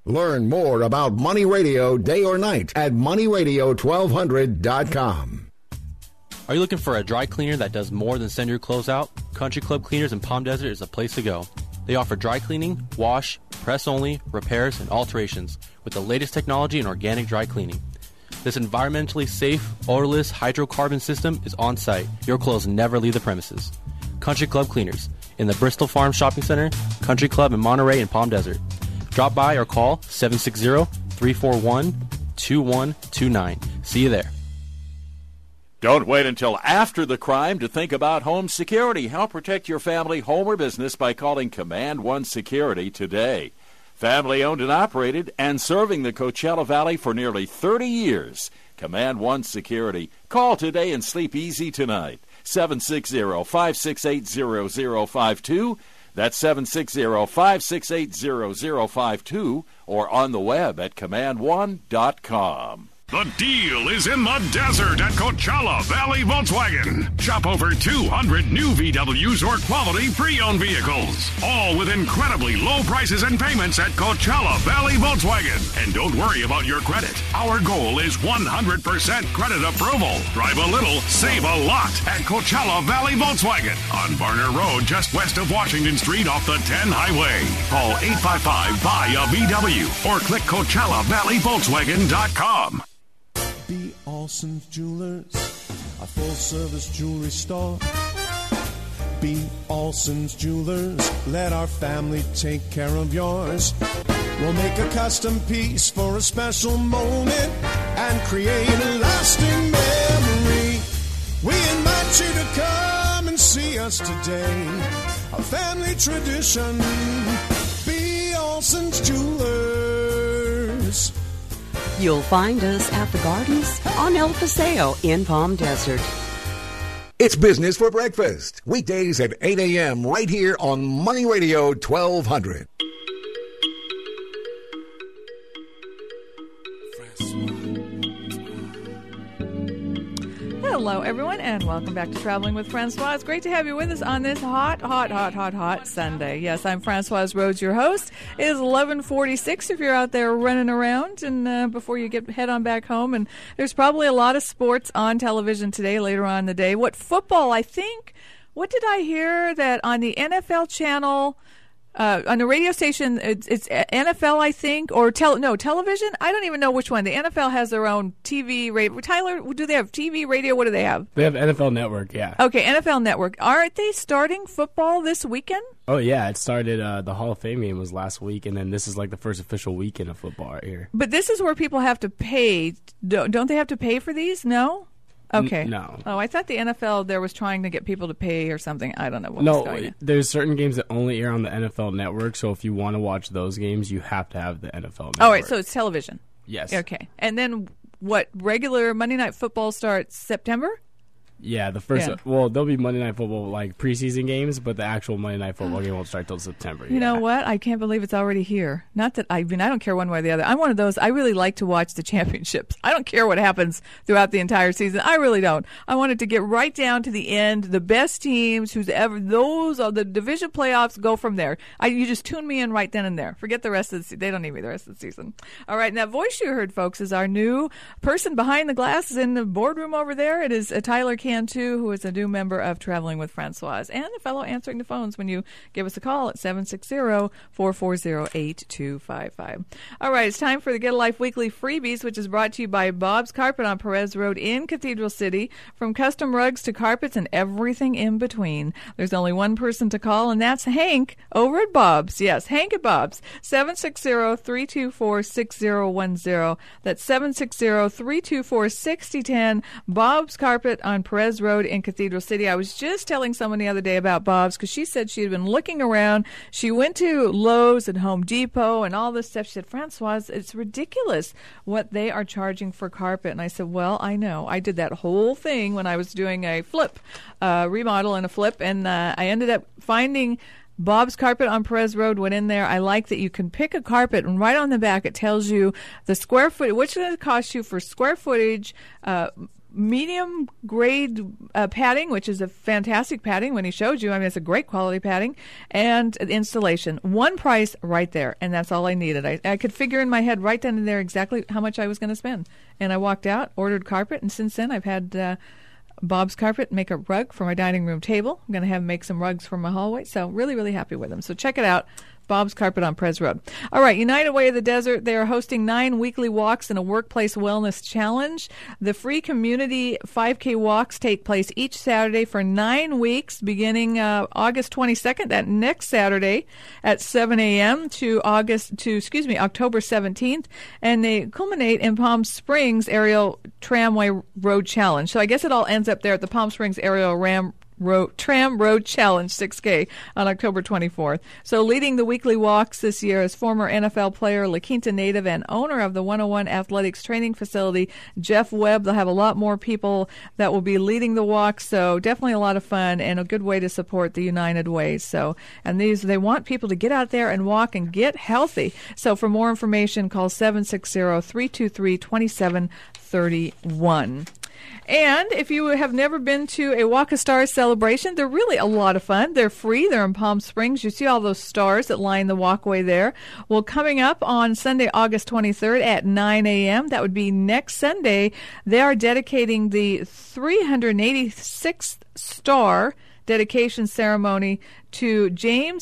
Speaker 3: Learn more about Money Radio day or night at moneyradio1200.com.
Speaker 14: Are you looking for a dry cleaner that does more than send your clothes out? Country Club Cleaners in Palm Desert is the place to go. They offer dry cleaning, wash, press-only, repairs, and alterations with the latest technology in organic dry cleaning. This environmentally safe, odorless hydrocarbon system is on site. Your clothes never leave the premises. Country Club Cleaners in the Bristol Farm Shopping Center, Country Club in Monterey and Palm Desert. Drop by or call 760-341-2129. See you there.
Speaker 15: Don't wait until after the crime to think about home security. Help protect your family, home, or business by calling Command One Security today. Family owned and operated and serving the Coachella Valley for nearly 30 years. Command One Security. Call today and sleep easy tonight. 760-568-0052. That's 760-568-0052 or on the web at command1.com.
Speaker 16: The deal is in the desert at Coachella Valley Volkswagen. Shop over 200 new VWs or quality pre-owned vehicles. All with incredibly low prices and payments at Coachella Valley Volkswagen. And don't worry about your credit. Our goal is 100% credit approval. Drive a little, save a lot at Coachella Valley Volkswagen on Varner Road, just west of Washington Street off the 10 highway. Call 855-BUY-A-VW or click CoachellaValleyVolkswagen.com.
Speaker 17: B. Olson's Jewelers, a full-service jewelry store. B. Olson's Jewelers, let our family take care of yours. We'll make a custom piece for a special moment and create a lasting memory. We invite you to come and see us today. A family tradition, B. Olson's Jewelers.
Speaker 18: You'll find us at the Gardens on El Paseo in Palm Desert.
Speaker 3: It's Business for Breakfast, weekdays at 8 a.m. right here on Money Radio 1200.
Speaker 1: Hello, everyone, and welcome back to Traveling with Francois. It's great to have you with us on this hot Sunday. Yes, I'm Francoise Rhodes, your host. It is 11:46 if you're out there running around and before you head on back home. And there's probably a lot of sports on television today, later on in the day. What football, I think, what did I hear that on the NFL channel... on the radio station, it's NFL, I think, or television. I don't even know which one. The NFL has their own TV, radio. Tyler, do they have TV, radio? What do they have?
Speaker 2: They have NFL Network, yeah.
Speaker 1: Okay, NFL Network. Aren't they starting football this weekend?
Speaker 2: Oh, yeah. It started, the Hall of Fame game was last week, and then this is like the first official weekend of football right here.
Speaker 1: But this is where people have to pay. Don't they have to pay for these? No? Okay.
Speaker 2: No.
Speaker 1: Oh, I thought the NFL there was trying to get people to pay or something. I don't know what was going on.
Speaker 2: There's certain games that only air on the NFL Network, so if you want to watch those games, you have to have the NFL Network.
Speaker 1: All right, so it's television.
Speaker 2: Yes.
Speaker 1: Okay. And then what, regular Monday Night Football starts September?
Speaker 2: Yeah, the first. Yeah. Well, there'll be Monday Night Football like preseason games, but the actual Monday Night Football game won't start till September.
Speaker 1: You know what? I can't believe it's already here. Not that I don't care one way or the other. I'm one of those. I really like to watch the championships. I don't care what happens throughout the entire season. I really don't. I want it to get right down to the end. The best teams, those are the division playoffs. Go from there. You just tune me in right then and there. Forget the rest of the season. They don't need me the rest of the season. All right, and that voice you heard, folks, is our new person behind the glass in the boardroom over there. It is Tyler Cantu, who is a new member of Traveling with Francois, and a fellow answering the phones when you give us a call at 760-440-8255. All right, it's time for the Get a Life Weekly Freebies, which is brought to you by Bob's Carpet on Perez Road in Cathedral City. From custom rugs to carpets and everything in between. There's only one person to call, and that's Hank over at Bob's. Yes, Hank at Bob's. 760-324-6010. That's 760-324-6010. Bob's Carpet on Perez Road in Cathedral City. I was just telling someone the other day about Bob's because she said she had been looking around. She went to Lowe's and Home Depot and all this stuff. She said, Francois, it's ridiculous what they are charging for carpet. And I said, well, I know. I did that whole thing when I was doing a remodel and a flip, and I ended up finding Bob's Carpet on Perez Road. Went in there. I like that you can pick a carpet, and right on the back it tells you the square foot, which is going to cost you for square footage, medium grade padding, which is a fantastic padding when he showed you. I mean, it's a great quality padding, and installation. One price right there, and that's all I needed. I could figure in my head right then and there exactly how much I was going to spend. And I walked out, ordered carpet, and since then I've had Bob's Carpet make a rug for my dining room table. I'm going to have him make some rugs for my hallway. So really, really happy with them. So check it out. Bob's Carpet on Pres Road. All right, United Way of the Desert, they are hosting 9 weekly walks and a workplace wellness challenge. The free community 5K walks take place each Saturday for 9 weeks, beginning August 22nd, that next Saturday at 7 a.m. to October 17th, and they culminate in Palm Springs Aerial Tramway Road Challenge. So I guess it all ends up there at the Palm Springs Aerial Tram Road Challenge 6K on October 24th. So leading the weekly walks this year is former NFL player, La Quinta native, and owner of the 101 Athletics Training Facility, Jeff Webb. They'll have a lot more people that will be leading the walk, so definitely a lot of fun and a good way to support the United Way. So, and they want people to get out there and walk and get healthy. So for more information, call 760-323-2731. And if you have never been to a Walk of Stars celebration, they're really a lot of fun. They're free. They're in Palm Springs. You see all those stars that line the walkway there. Well, coming up on Sunday, August 23rd at 9 a.m., that would be next Sunday, they are dedicating the 386th star dedication ceremony to James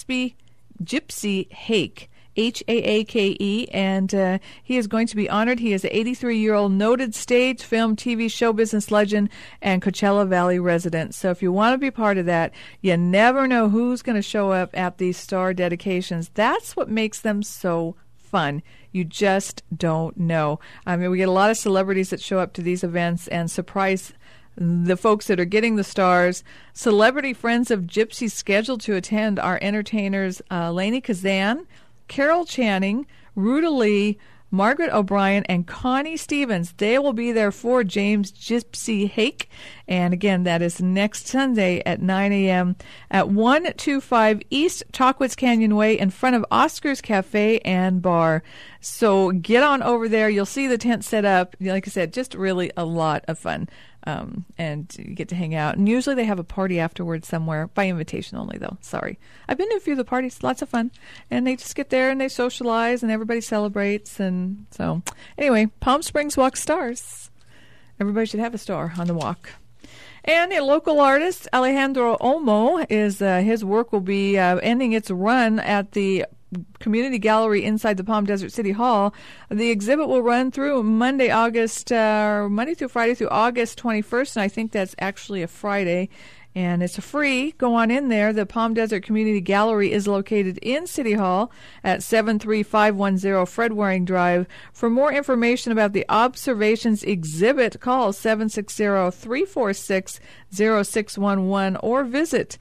Speaker 1: Gypsy Hake. Haake, and he is going to be honored. He is an 83-year-old noted stage, film, TV, show business legend, and Coachella Valley resident. So if you want to be part of that, you never know who's going to show up at these star dedications. That's what makes them so fun. You just don't know. I mean, we get a lot of celebrities that show up to these events and surprise the folks that are getting the stars. Celebrity friends of Gypsy scheduled to attend are entertainers Lainey Kazan, Carol Channing, Ruta Lee, Margaret O'Brien, and Connie Stevens. They will be there for James Gypsy Hake. And again, that is next Sunday at 9 a.m. at 125 East Chocowitz Canyon Way in front of Oscar's Cafe and Bar. So get on over there. You'll see the tent set up. Like I said, just really a lot of fun. And you get to hang out. And usually they have a party afterwards somewhere, by invitation only, though. Sorry. I've been to a few of the parties. Lots of fun. And they just get there and they socialize and everybody celebrates. And so, anyway, Palm Springs Walk Stars. Everybody should have a star on the walk. And a local artist, Alejandro Olmo, his work will be ending its run at the Community Gallery inside the Palm Desert City Hall. The exhibit will run through Monday through Friday through August 21st, and I think that's actually a Friday. And it's free. Go on in there. The Palm Desert Community Gallery is located in City Hall at 73510 Fred Waring Drive. For more information about the Observations exhibit, call 760-346-0611 or visit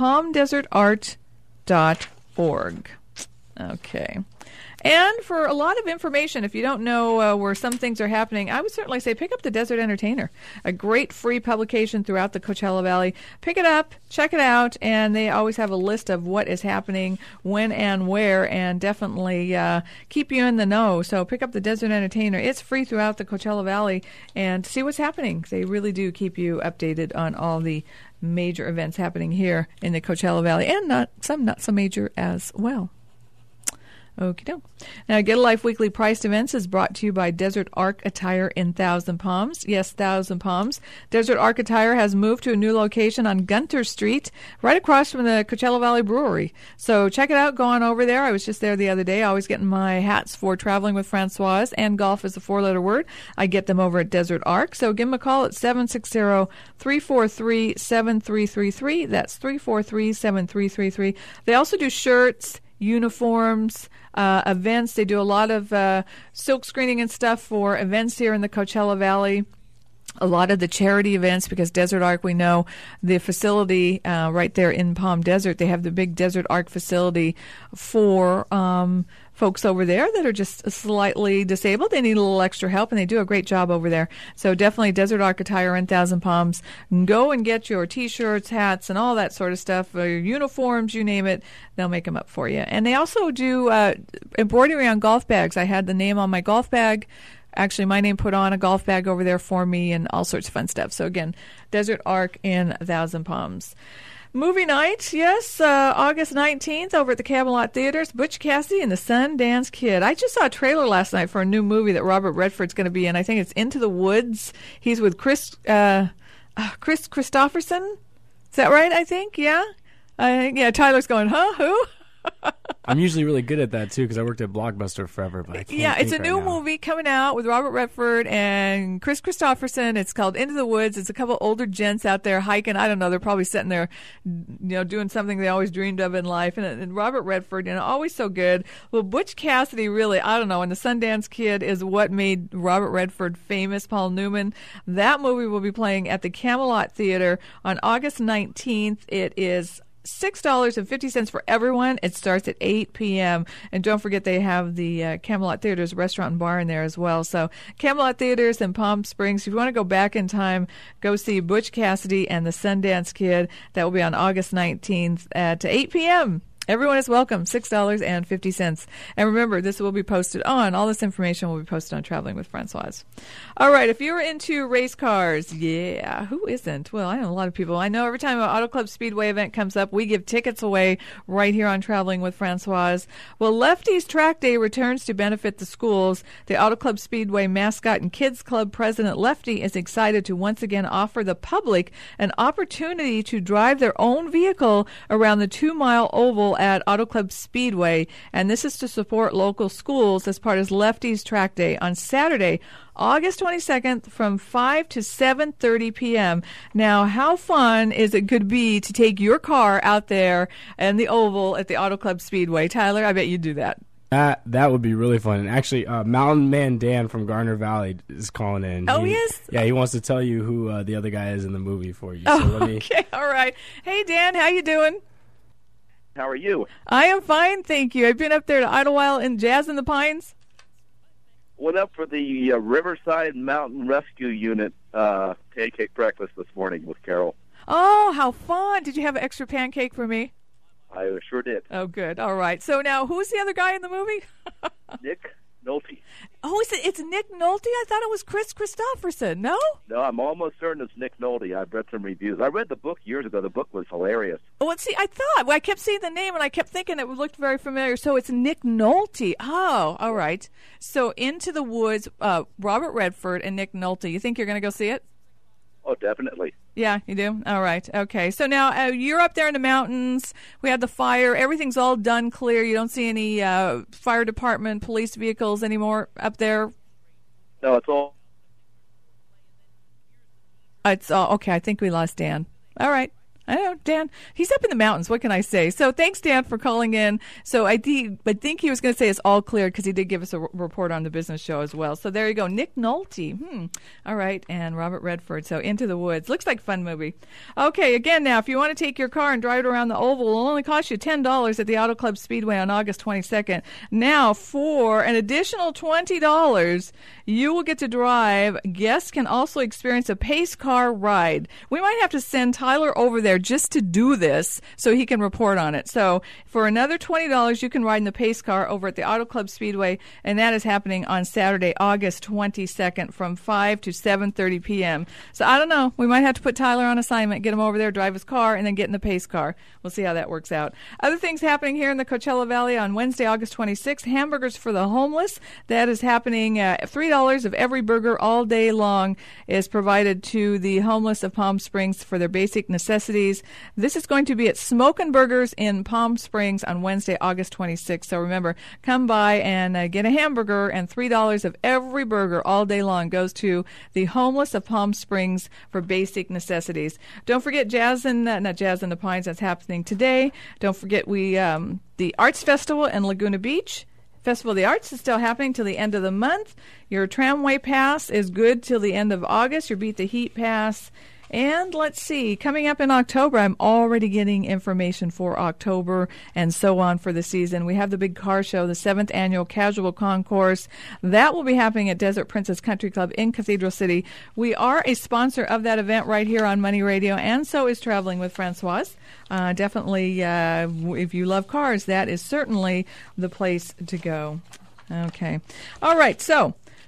Speaker 1: palmdesertart.org. Okay. And for a lot of information, if you don't know where some things are happening, I would certainly say pick up the Desert Entertainer, a great free publication throughout the Coachella Valley. Pick it up, check it out, and they always have a list of what is happening, when and where, and definitely keep you in the know. So pick up the Desert Entertainer. It's free throughout the Coachella Valley, and see what's happening. They really do keep you updated on all the major events happening here in the Coachella Valley, and not so major as well. Okie doke. Now, Get a Life Weekly Priced Events is brought to you by Desert Arc Attire in Thousand Palms. Yes, Thousand Palms. Desert Arc Attire has moved to a new location on Gunter Street, right across from the Coachella Valley Brewery. So check it out. Go on over there. I was just there the other day, always getting my hats for Traveling with Francoise, and golf is a 4-letter word. I get them over at Desert Arc. So give them a call at 760-343-7333. That's 343-7333. They also do shirts, uniforms, events. They do a lot of silk screening and stuff for events here in the Coachella Valley. A lot of the charity events, because Desert Arc, we know the facility right there in Palm Desert, they have the big Desert Arc facility for folks over there that are just slightly disabled. They need a little extra help, and they do a great job over there. So definitely Desert Arc Attire in Thousand Palms. Go and get your T-shirts, hats, and all that sort of stuff, your uniforms, you name it. They'll make them up for you. And they also do embroidery on golf bags. I had the name on my golf bag Actually, my name put on a golf bag over there for me and all sorts of fun stuff. So again, Desert Arc in Thousand Palms. Movie night, yes, August 19th over at the Camelot Theaters, Butch Cassidy and the Sundance Kid. I just saw a trailer last night for a new movie that Robert Redford's going to be in. I think it's Into the Woods. He's with Chris Christopherson. Is that right, I think? Yeah? Yeah, Tyler's going, huh? Who?
Speaker 2: I'm usually really good at that, too, because I worked at Blockbuster forever, but I can't
Speaker 1: Yeah, it's a
Speaker 2: think
Speaker 1: new
Speaker 2: right now.
Speaker 1: movie coming out with Robert Redford and Chris Christopherson. It's called Into the Woods. It's a couple older gents out there hiking. I don't know. They're probably sitting there, doing something they always dreamed of in life. And Robert Redford, always so good. Well, Butch Cassidy really, I don't know, and the Sundance Kid is what made Robert Redford famous. Paul Newman. That movie will be playing at the Camelot Theater on August 19th. It is $6.50 for everyone. It starts at 8 p.m. And don't forget they have the Camelot Theaters restaurant and bar in there as well. So Camelot Theaters in Palm Springs. If you want to go back in time, go see Butch Cassidy and the Sundance Kid. That will be on August 19th at 8 p.m. Everyone is welcome, $6.50. And remember, this will be posted on, all this information will be posted on Traveling with Francoise. All right, if you're into race cars, yeah, who isn't? Well, I know a lot of people. I know every time an Auto Club Speedway event comes up, we give tickets away right here on Traveling with Francoise. Well, Lefty's Track Day returns to benefit the schools. The Auto Club Speedway mascot and Kids Club president Lefty is excited to once again offer the public an opportunity to drive their own vehicle around the 2-mile oval at Auto Club Speedway, and this is to support local schools as part of Lefty's Track Day on Saturday, August 22nd from 5 to 7:30 p.m. Now, how fun is it could be to take your car out there in the oval at the Auto Club Speedway? Tyler, I bet you'd do that.
Speaker 2: That would be really fun. And actually, Mountain Man Dan from Garner Valley is calling in.
Speaker 1: Oh, he is?
Speaker 2: Yeah, he wants to tell you who the other guy is in the movie for you.
Speaker 1: Oh,
Speaker 2: so let me...
Speaker 1: okay, all right. Hey, Dan, how you doing?
Speaker 19: How are you?
Speaker 1: I am fine, thank you. I've been up there to Idlewild and Jazz in the Pines.
Speaker 19: Went up for the Riverside Mountain Rescue Unit pancake breakfast this morning with Carol.
Speaker 1: Oh, how fun. Did you have an extra pancake for me?
Speaker 19: I sure did.
Speaker 1: Oh, good. All right. So now, who's the other guy in the movie?
Speaker 19: Nick Nolte.
Speaker 1: Oh, it's Nick Nolte? I thought it was Chris Christopherson. No?
Speaker 19: No, I'm almost certain it's Nick Nolte. I've read some reviews. I read the book years ago. The book was hilarious.
Speaker 1: Well, see, I kept seeing the name, and I kept thinking it looked very familiar. So it's Nick Nolte. Oh, all right. So Into the Woods, Robert Redford and Nick Nolte. You think you're going to go see it?
Speaker 19: Oh, definitely.
Speaker 1: Yeah, you do? All right. Okay. So now you're up there in the mountains. We had the fire. Everything's all done clear. You don't see any fire department, police vehicles anymore up there?
Speaker 19: No, it's all.
Speaker 1: It's all. Okay, I think we lost Dan. All right. I know, Dan. He's up in the mountains. What can I say? So thanks, Dan, for calling in. So I think he was going to say it's all cleared because he did give us a report on the business show as well. So there you go. Nick Nolte. All right. And Robert Redford. So Into the Woods. Looks like a fun movie. Okay. Again, now, if you want to take your car and drive it around the oval, it'll only cost you $10 at the Auto Club Speedway on August 22nd. Now, for an additional $20, you will get to drive. Guests can also experience a pace car ride. We might have to send Tyler over there just to do this so he can report on it. So for another $20, you can ride in the pace car over at the Auto Club Speedway, and that is happening on Saturday, August 22nd from 5 to 7:30 p.m. So I don't know. We might have to put Tyler on assignment, get him over there, drive his car, and then get in the pace car. We'll see how that works out. Other things happening here in the Coachella Valley on Wednesday, August 26th, hamburgers for the homeless. That is happening. $3 of every burger all day long is provided to the homeless of Palm Springs for their basic necessities. This is going to be at Smokin' Burgers in Palm Springs on Wednesday, August 26th. So remember, come by and get a hamburger, and $3 of every burger all day long goes to the homeless of Palm Springs for basic necessities. Don't forget not Jazz in the Pines. That's happening today. Don't forget the Arts Festival in Laguna Beach. Festival of the Arts is still happening till the end of the month. Your tramway pass is good till the end of August. Your Beat the Heat pass. And let's see, coming up in October, I'm already getting information for October and so on for the season. We have the big car show, the 7th annual Casual Concourse. That will be happening at Desert Princess Country Club in Cathedral City. We are a sponsor of that event right here on Money Radio, and so is Traveling with Francoise. Definitely, if you love cars, that is certainly the place to go. Okay. All right, so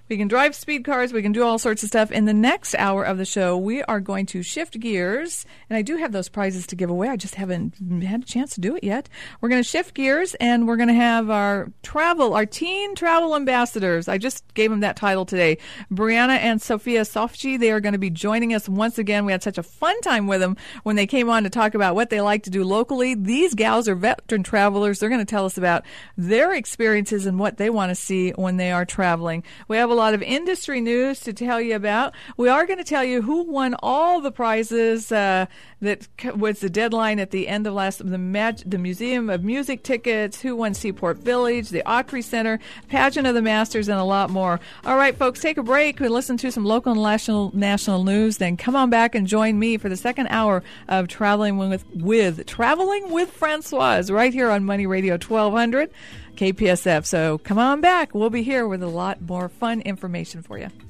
Speaker 1: We can drive speed cars. We can do all sorts of stuff. In the next hour of the show, we are going to shift gears. And I do have those prizes to give away. I just haven't had a chance to do it yet. We're going to shift gears, and we're going to have our teen travel ambassadors. I just gave them that title today. Brianna and Sophia Sofci, they are going to be joining us once again. We had such a fun time with them when they came on to talk about what they like to do locally. These gals are veteran travelers. They're going to tell us about their experiences and what they want to see when they are traveling. We have a lot of industry news to tell you about. We are going to tell you who won all the prizes that was the deadline at the end of the Museum of Music tickets, who won Seaport Village, the Autry Center, Pageant of the Masters, and a lot more. All right, folks, take a break. We listen to some local and national news. Then come on back and join me for the second hour of Traveling with Francoise right here on Money Radio 1200 KPSF. So come on back. We'll be here with a lot more fun information for you.